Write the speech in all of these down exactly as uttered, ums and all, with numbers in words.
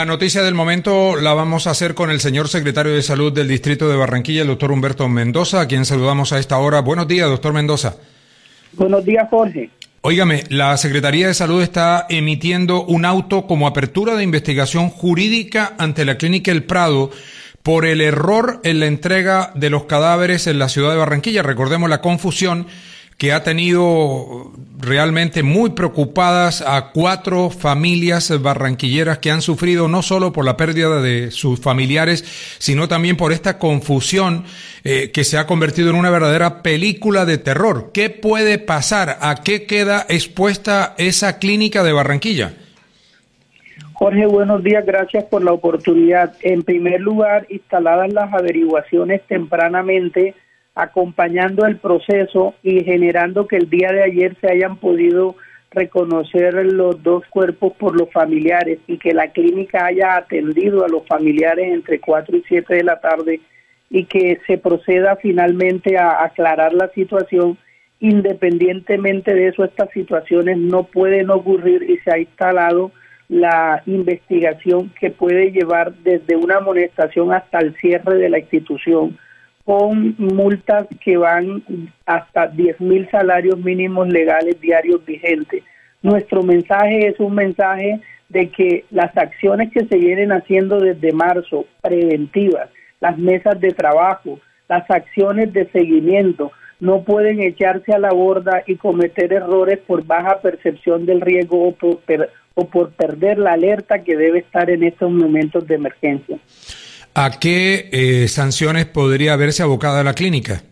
La noticia del momento la vamos a hacer con el señor secretario de Salud del Distrito de Barranquilla, el doctor Humberto Mendoza, a quien saludamos a esta hora. Buenos días, doctor Mendoza. Buenos días, Jorge. Óigame, la Secretaría de Salud está emitiendo un auto como apertura de investigación jurídica ante la Clínica El Prado por el error en la entrega de los cadáveres en la ciudad de Barranquilla. Recordemos la confusión que ha tenido realmente muy preocupadas a cuatro familias barranquilleras que han sufrido no solo por la pérdida de sus familiares, sino también por esta confusión eh, que se ha convertido en una verdadera película de terror. ¿Qué puede pasar? ¿A qué queda expuesta esa clínica de Barranquilla? Jorge, buenos días, gracias por la oportunidad. En primer lugar, instaladas las averiguaciones tempranamente, acompañando el proceso y generando que el día de ayer se hayan podido reconocer los dos cuerpos por los familiares y que la clínica haya atendido a los familiares entre cuatro y siete de la tarde y que se proceda finalmente a aclarar la situación. Independientemente de eso, estas situaciones no pueden ocurrir y se ha instalado la investigación que puede llevar desde una amonestación hasta el cierre de la institución, con multas que van hasta diez mil salarios mínimos legales diarios vigentes. Nuestro mensaje es un mensaje de que las acciones que se vienen haciendo desde marzo, preventivas, las mesas de trabajo, las acciones de seguimiento, no pueden echarse a la borda y cometer errores por baja percepción del riesgo o por, per, o por perder la alerta que debe estar en estos momentos de emergencia. ¿A qué eh, sanciones podría verse abocada la clínica?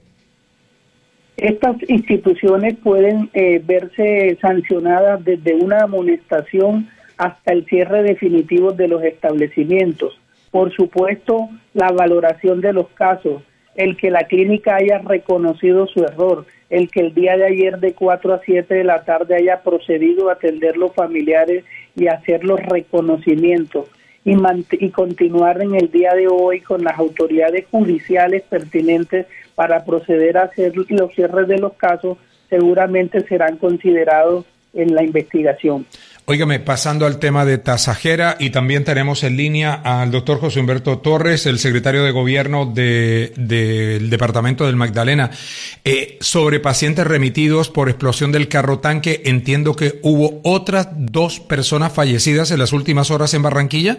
Estas instituciones pueden eh, verse sancionadas desde una amonestación hasta el cierre definitivo de los establecimientos. Por supuesto, la valoración de los casos, el que la clínica haya reconocido su error, el que el día de ayer de cuatro a siete de la tarde haya procedido a atender los familiares y hacer los reconocimientos. Y, y continuar en el día de hoy con las autoridades judiciales pertinentes para proceder a hacer los cierres de los casos, seguramente serán considerados en la investigación. Óigame, pasando al tema de Tasajera, y también tenemos en línea al doctor José Humberto Torres, el secretario de Gobierno de, de, del Departamento del Magdalena. Eh, sobre pacientes remitidos por explosión del carro tanque, entiendo que hubo otras dos personas fallecidas en las últimas horas en Barranquilla.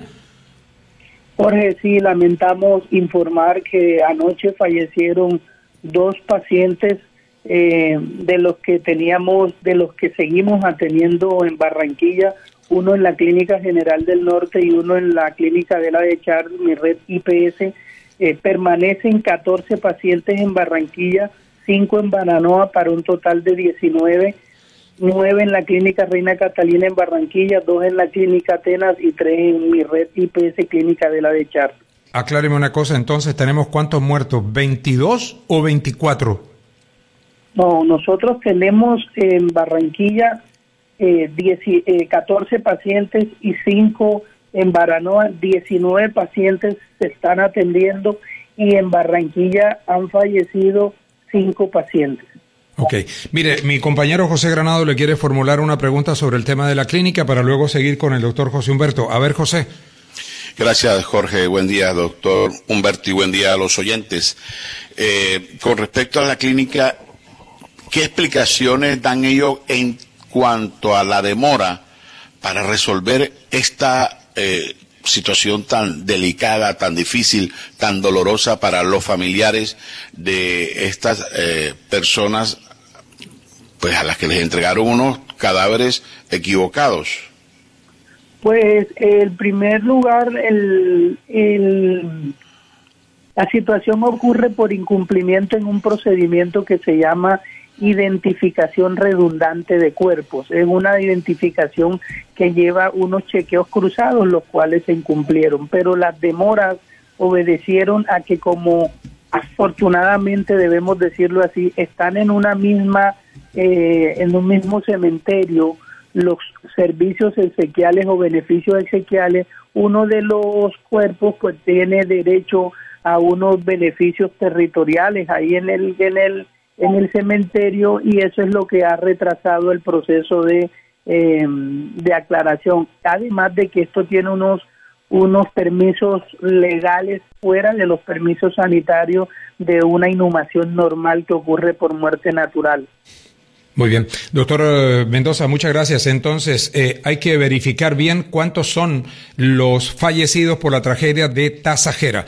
Jorge, sí, lamentamos informar que anoche fallecieron dos pacientes Eh, de los que teníamos, de los que seguimos atendiendo en Barranquilla, uno en la Clínica General del Norte y uno en la Clínica de la de Charles, mi red I P S. Eh, permanecen catorce pacientes en Barranquilla, cinco en Bananoa para un total de diecinueve, nueve en la Clínica Reina Catalina en Barranquilla, dos en la Clínica Atenas y tres en mi red I P S Clínica de la de Charles. Acláreme una cosa, entonces, ¿tenemos cuántos muertos? ¿veintidós o veinticuatro? No, nosotros tenemos en Barranquilla eh, diez, eh, catorce pacientes y cinco en Baranoa, diecinueve pacientes se están atendiendo y en Barranquilla han fallecido cinco pacientes. Ok, mire, mi compañero José Granado le quiere formular una pregunta sobre el tema de la clínica para luego seguir con el doctor José Humberto. A ver, José. Gracias, Jorge. Buen día, doctor Humberto, y buen día a los oyentes. Eh, con respecto a la clínica, ¿qué explicaciones dan ellos en cuanto a la demora para resolver esta eh, situación tan delicada, tan difícil, tan dolorosa para los familiares de estas eh, personas, pues a las que les entregaron unos cadáveres equivocados? Pues, en primer lugar, el, el, la situación ocurre por incumplimiento en un procedimiento que se llama identificación redundante de cuerpos. Es una identificación que lleva unos chequeos cruzados, los cuales se incumplieron, pero las demoras obedecieron a que, como afortunadamente debemos decirlo así, están en una misma, eh, en un mismo cementerio los servicios exequiales o beneficios exequiales. Uno de los cuerpos pues tiene derecho a unos beneficios territoriales ahí en el en el en el cementerio, y eso es lo que ha retrasado el proceso de eh, de aclaración. Además de que esto tiene unos unos permisos legales fuera de los permisos sanitarios de una inhumación normal que ocurre por muerte natural. Muy bien. Doctor Mendoza, muchas gracias. Entonces, eh, hay que verificar bien cuántos son los fallecidos por la tragedia de Tasajera.